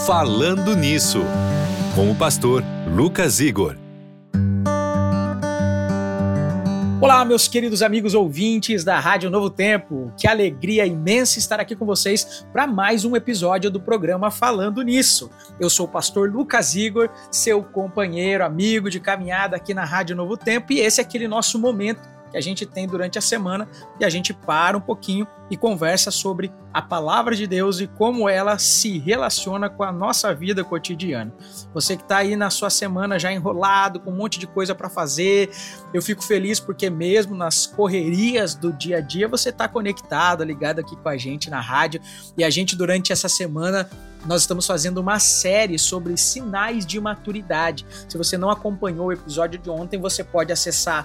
Falando Nisso, com o pastor Lucas Igor. Olá, meus queridos amigos ouvintes da Rádio Novo Tempo. Que alegria imensa estar aqui com vocês para mais um episódio do programa Falando Nisso. Eu sou o pastor Lucas Igor, seu companheiro, amigo de caminhada aqui na Rádio Novo Tempo, e esse é aquele nosso momento que a gente tem durante a semana e a gente para um pouquinho e conversa sobre a palavra de Deus e como ela se relaciona com a nossa vida cotidiana. Você que está aí na sua semana já enrolado, com um monte de coisa para fazer, eu fico feliz porque mesmo nas correrias do dia a dia você está conectado, ligado aqui com a gente na rádio, e a gente durante essa semana nós estamos fazendo uma série sobre sinais de maturidade. Se você não acompanhou o episódio de ontem, você pode acessar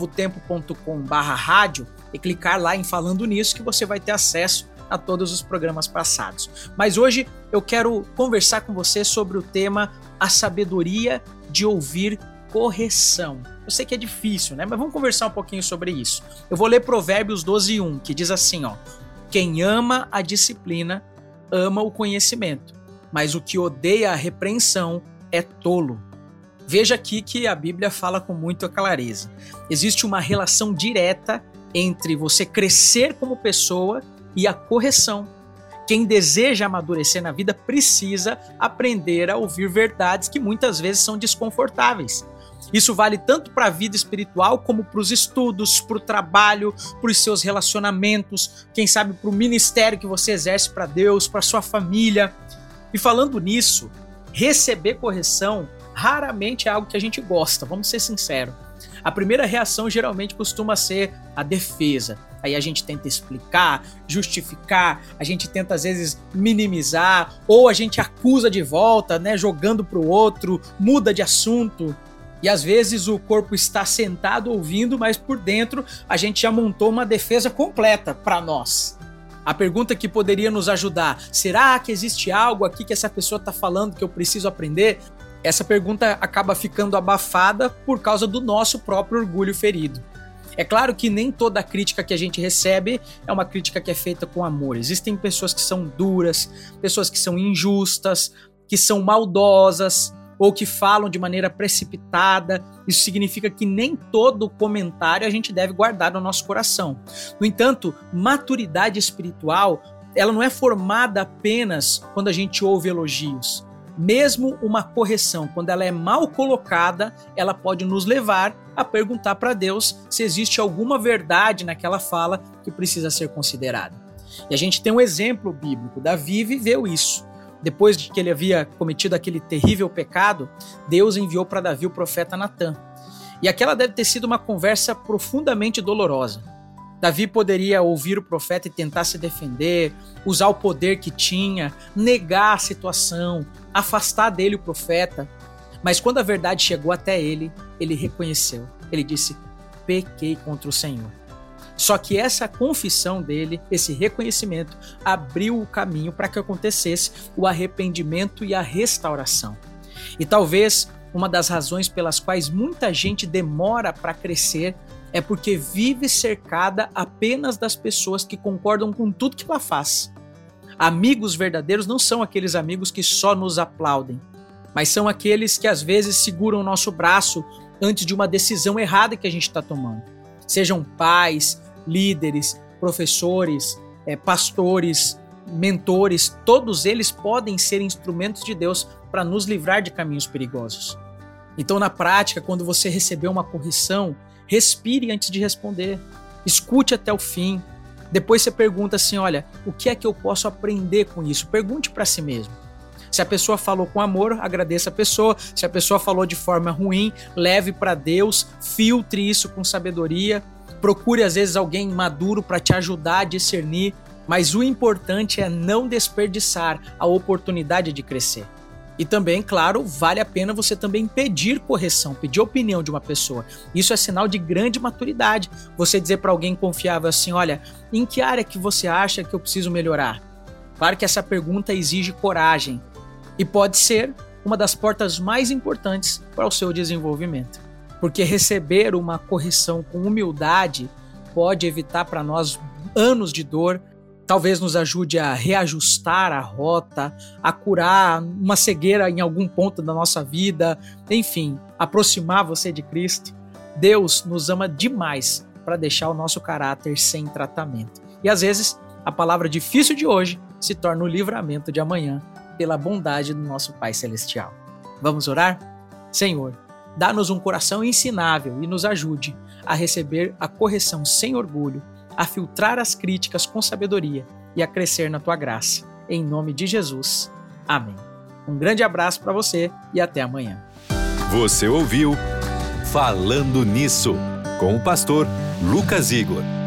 novotempo.com/rádio e clicar lá em Falando Nisso, que você vai ter acesso a todos os programas passados. Mas hoje eu quero conversar com você sobre o tema a sabedoria de ouvir correção. Eu sei que é difícil, né? Mas vamos conversar um pouquinho sobre isso. Eu vou ler Provérbios 12:1, que diz assim, quem ama a disciplina ama o conhecimento, mas o que odeia a repreensão é tolo. Veja aqui que a Bíblia fala com muita clareza. Existe uma relação direta entre você crescer como pessoa e a correção. Quem deseja amadurecer na vida precisa aprender a ouvir verdades que muitas vezes são desconfortáveis. Isso vale tanto para a vida espiritual como para os estudos, para o trabalho, para os seus relacionamentos, quem sabe para o ministério que você exerce para Deus, para a sua família. E falando nisso, receber correção raramente é algo que a gente gosta, vamos ser sinceros. A primeira reação geralmente costuma ser a defesa. Aí a gente tenta explicar, justificar, a gente tenta às vezes minimizar, ou a gente acusa de volta, né, jogando para o outro, muda de assunto. E às vezes o corpo está sentado ouvindo, mas por dentro a gente já montou uma defesa completa para nós. A pergunta que poderia nos ajudar, será que existe algo aqui que essa pessoa está falando que eu preciso aprender? Essa pergunta acaba ficando abafada por causa do nosso próprio orgulho ferido. É claro que nem toda crítica que a gente recebe é uma crítica que é feita com amor. Existem pessoas que são duras, pessoas que são injustas, que são maldosas, ou que falam de maneira precipitada. Isso significa que nem todo comentário a gente deve guardar no nosso coração. No entanto, maturidade espiritual, ela não é formada apenas quando a gente ouve elogios. Mesmo uma correção, quando ela é mal colocada, ela pode nos levar a perguntar para Deus se existe alguma verdade naquela fala que precisa ser considerada. E a gente tem um exemplo bíblico. Davi viveu isso. Depois de que ele havia cometido aquele terrível pecado, Deus enviou para Davi o profeta Natã. E aquela deve ter sido uma conversa profundamente dolorosa. Davi poderia ouvir o profeta e tentar se defender, usar o poder que tinha, negar a situação, afastar dele o profeta. Mas quando a verdade chegou até ele, ele reconheceu. Ele disse, pequei contra o Senhor. Só que essa confissão dele, esse reconhecimento, abriu o caminho para que acontecesse o arrependimento e a restauração. E talvez uma das razões pelas quais muita gente demora para crescer é porque vive cercada apenas das pessoas que concordam com tudo que ela faz. Amigos verdadeiros não são aqueles amigos que só nos aplaudem, mas são aqueles que às vezes seguram o nosso braço antes de uma decisão errada que a gente está tomando. Sejam pais, líderes, professores, pastores, mentores, todos eles podem ser instrumentos de Deus para nos livrar de caminhos perigosos. Então, na prática, quando você receber uma correção, respire antes de responder, escute até o fim. Depois você pergunta assim, olha, o que é que eu posso aprender com isso? Pergunte para si mesmo. Se a pessoa falou com amor, agradeça a pessoa. Se a pessoa falou de forma ruim, leve para Deus, filtre isso com sabedoria. Procure às vezes alguém maduro para te ajudar a discernir. Mas o importante é não desperdiçar a oportunidade de crescer. E também, claro, vale a pena você também pedir correção, pedir opinião de uma pessoa. Isso é sinal de grande maturidade. Você dizer para alguém confiável assim, olha, em que área que você acha que eu preciso melhorar? Claro que essa pergunta exige coragem e pode ser uma das portas mais importantes para o seu desenvolvimento. Porque receber uma correção com humildade pode evitar para nós anos de dor talvez nos ajude a reajustar a rota, a curar uma cegueira em algum ponto da nossa vida, enfim, aproximar você de Cristo. Deus nos ama demais para deixar o nosso caráter sem tratamento. E às vezes, a palavra difícil de hoje se torna o livramento de amanhã, pela bondade do nosso Pai Celestial. Vamos orar? Senhor, dá-nos um coração ensinável e nos ajude a receber a correção sem orgulho, a filtrar as críticas com sabedoria e a crescer na Tua graça. Em nome de Jesus. Amém. Um grande abraço para você e até amanhã. Você ouviu Falando Nisso, com o pastor Lucas Igor.